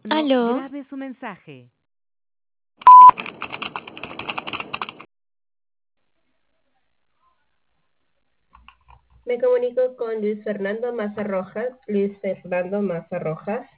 Aló, Grabe su mensaje. Me comunico con Luis Fernando Maza Rojas. Luis Fernando Maza Rojas.